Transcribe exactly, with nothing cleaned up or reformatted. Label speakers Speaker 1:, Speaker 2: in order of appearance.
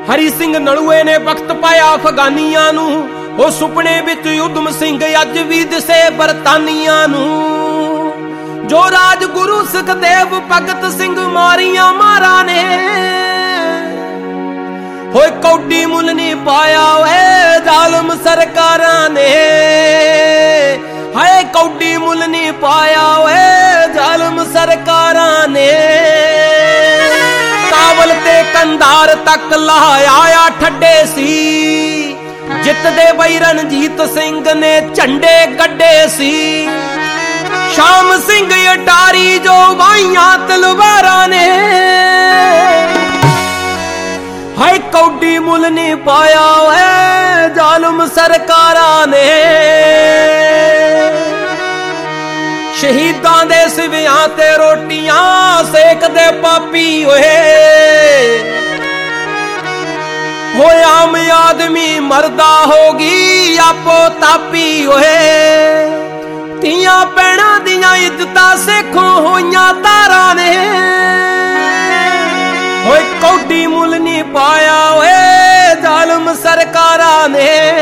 Speaker 1: हरी सिंह नलूए ने वक्त पाया अफगानियां नू, ओ सुपने विच उधम सिंह अज भी दिसे बरतानिया नू। जो राजगुरु सुखदेव भगत सिंह मारिया मारा ने, होए कौडी मुल नहीं पाया वे जालम सरकारां ने। हाय कौडी मुल नहीं पाया वे जालम सरकारां ने। काबल ते कंधार तक लाया ठड्डे सी, जितदे बई रणजीत सिंह ने झंडे गड्डे सी। शाम सिंह अटारी जो वाइया तलवारां ने, हाय कौडी मुल नहीं पाया है जालम सरकारां ने। शहीदां दे सिवियां ते रोटियां सेकदे पापी होए, हो आम आदमी मरदा होगी आपो तापी होए। तियां भैणां दियां इज्जतां सिखों होइयां तारां ने, होए कौडी मुल नहीं पाया होए जालम सरकारां ने।